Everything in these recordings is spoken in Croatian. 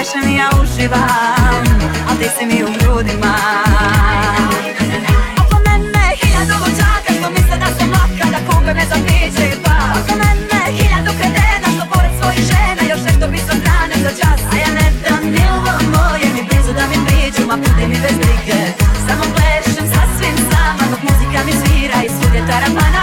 plešem i ja uživam, al ti si mi u grudima. Oko mene hiljadu luđaka što misle da sam laka, da kupe me za piće i pa. Oko mene hiljadu kretena što pored svojih žena još nešto bi sa strane za čas. A ja ne dam milo moje ni blizu da mi priđu, ma budi mi bez brige. Samo plešem sasvim sama dok muzika mi svira i svud je tarapana.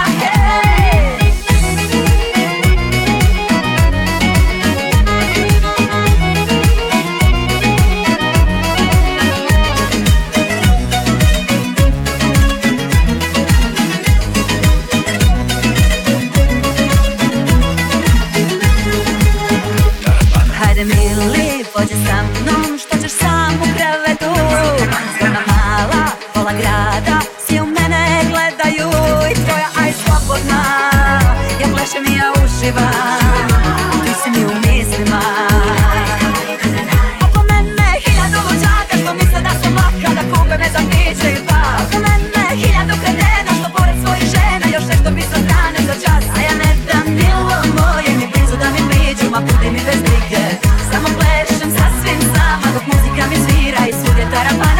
Hajde mili, pođi sa mnom, što ćeš sam u krevetu. Zgodna mala, pola grada, svi u mene gledaju. I tvoja aj slobodna, ja plešem i ja uživam, ti si mi u mislima. Oko mene hiljadu luđaka što misle da sam laka, da kupe me za piće i pa. Oko mene hiljadu kretena što pored svojih žena još nešto bi sa strane za čas. A ja ne dam milo moje ni blizu da mi priđu, ma budi mi bez brige. Samo plešem sasvim sama dok muzika mi svira i svud je tarapana.